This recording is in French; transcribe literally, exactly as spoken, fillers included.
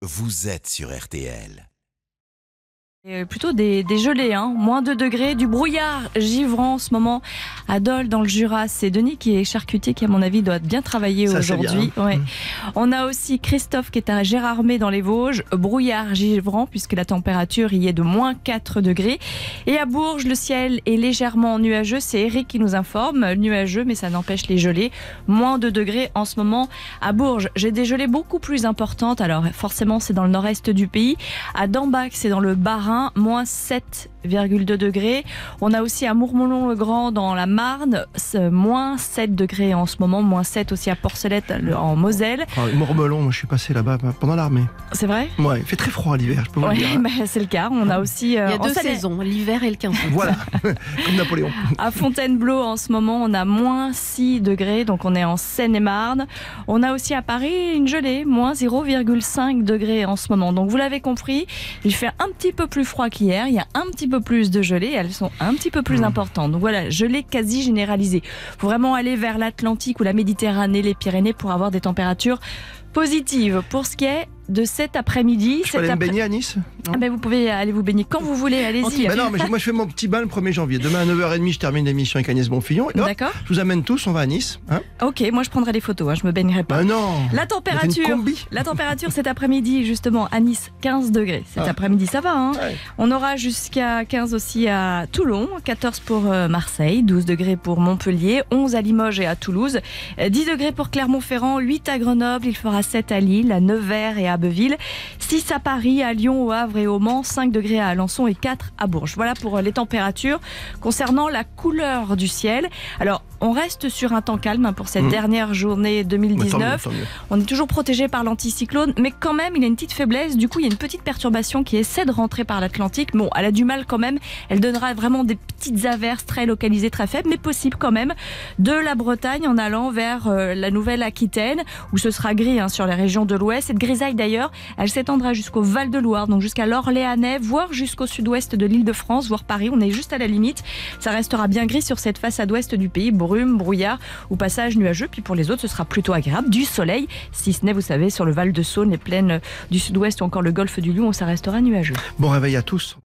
Vous êtes sur R T L. Et plutôt des, des gelées, hein. Moins deux degrés, du brouillard givrant en ce moment à Dole dans le Jura. C'est Denis qui est charcutier qui à mon avis doit bien travailler Ça, aujourd'hui. bien, hein. Ouais. Mmh. On a aussi Christophe qui est à Gérardmer dans les Vosges, brouillard givrant puisque la température y est de moins quatre degrés. Et à Bourges, le ciel est légèrement nuageux. C'est Eric qui nous informe, nuageux mais ça n'empêche les gelées. Moins deux degrés en ce moment à Bourges. J'ai des gelées beaucoup plus importantes. Alors forcément c'est dans le nord-est du pays. À Dambach c'est dans le Bas-Rhin. Moins sept virgule deux degrés. On a aussi à Mourmelon-le-Grand dans la Marne, moins sept degrés en ce moment, moins sept aussi à Porcelette en Moselle. Ah, Mourmelon, moi je suis passé là-bas pendant l'armée. C'est vrai ? Ouais, il fait très froid l'hiver, je peux vous ouais, le dire. Bah, c'est le cas. On a aussi. Euh, il y a deux Seine... saisons, l'hiver et le quinze. Voilà, comme Napoléon. À Fontainebleau en ce moment, on a moins six degrés, donc on est en Seine-et-Marne. On a aussi à Paris une gelée, moins zéro virgule cinq degrés en ce moment. Donc vous l'avez compris, il fait un petit peu plus froid qu'hier. Il y a un petit peu plus de gelée. Elles sont un petit peu plus mmh. importantes. Donc voilà, gelée quasi généralisée. Il faut vraiment aller vers l'Atlantique ou la Méditerranée, les Pyrénées pour avoir des températures positives. Pour ce qui est de cet après-midi. Je peux aller me baigner à Nice ? Ah ben vous pouvez aller vous baigner quand vous voulez, allez-y. Bah non, mais moi je fais mon petit bain le premier janvier. Demain à neuf heures trente, je termine l'émission avec Agnès Bonfillon. Et hop, d'accord. Je vous amène tous, on va à Nice. Hein, ok, moi je prendrai des photos, hein, je me baignerai pas. Bah non. La température, la température cet après-midi, justement, à Nice, quinze degrés. Cet ah. après-midi, ça va. Hein ouais. On aura jusqu'à quinze aussi à Toulon, quatorze pour Marseille, douze degrés pour Montpellier, onze à Limoges et à Toulouse, dix degrés pour Clermont-Ferrand, huit à Grenoble, il fera sept à Lille, à Nevers et à Abbeville, six à Paris, à Lyon, au Havre et au Mans, cinq degrés à Alençon et quatre à Bourges. Voilà pour les températures. Concernant la couleur du ciel, alors on reste sur un temps calme pour cette mmh. dernière journée deux mille dix-neuf. Tant mieux, tant mieux. On est toujours protégé par l'anticyclone, mais quand même il y a une petite faiblesse. Du coup il y a une petite perturbation qui essaie de rentrer par l'Atlantique. Bon, elle a du mal quand même. Elle donnera vraiment des petites averses très localisées, très faibles, mais possibles quand même. De la Bretagne en allant vers euh, la Nouvelle-Aquitaine, où ce sera gris hein, sur les régions de l'Ouest. Cette grisaille d'ailleurs, elle s'étendra jusqu'au Val-de-Loire, donc jusqu'à l'Orléanais, voire jusqu'au sud-ouest de l'Île-de-France, voire Paris. On est juste à la limite. Ça restera bien gris sur cette façade ouest du pays. Brume, brouillard ou passage nuageux. Puis pour les autres, ce sera plutôt agréable. Du soleil, si ce n'est, vous savez, sur le Val de Saône, les plaines du sud-ouest ou encore le golfe du Lion, où ça restera nuageux. Bon réveil à tous.